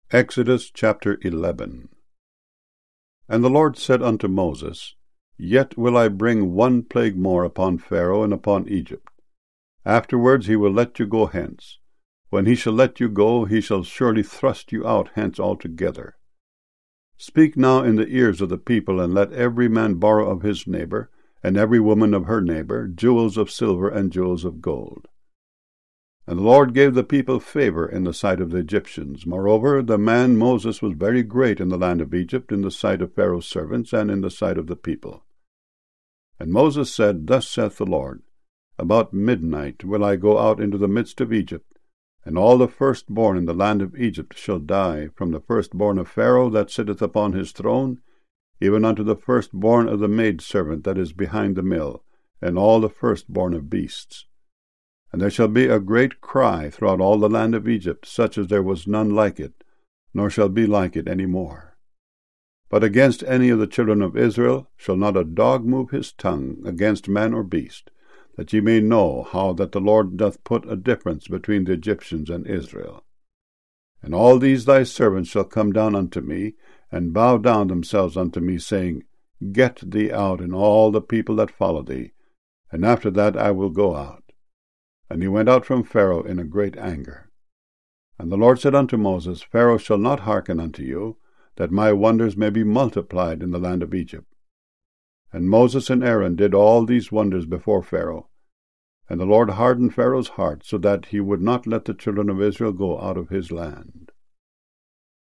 Exodus chapter 11. And the Lord said unto Moses, Yet will I bring one plague more upon Pharaoh and upon Egypt. Afterwards he will let you go hence. When he shall let you go, he shall surely thrust you out hence altogether. Speak now in the ears of the people, and let every man borrow of his neighbor, and every woman of her neighbor, jewels of silver and jewels of gold. And the Lord gave the people favor in the sight of the Egyptians. Moreover, the man Moses was very great in the land of Egypt, in the sight of Pharaoh's servants, and in the sight of the people. And Moses said, Thus saith the Lord, About midnight will I go out into the midst of Egypt, and all the firstborn in the land of Egypt shall die, from the firstborn of Pharaoh that sitteth upon his throne, even unto the firstborn of the maidservant that is behind the mill, and all the firstborn of beasts. And there shall be a great cry throughout all the land of Egypt, such as there was none like it, nor shall be like it any more. But against any of the children of Israel shall not a dog move his tongue against man or beast, that ye may know how that the Lord doth put a difference between the Egyptians and Israel. And all these thy servants shall come down unto me, and bow down themselves unto me, saying, Get thee out, and all the people that follow thee, and after that I will go out. And he went out from Pharaoh in a great anger. And the Lord said unto Moses, Pharaoh shall not hearken unto you, that my wonders may be multiplied in the land of Egypt. And Moses and Aaron did all these wonders before Pharaoh. And the Lord hardened Pharaoh's heart, so that he would not let the children of Israel go out of his land.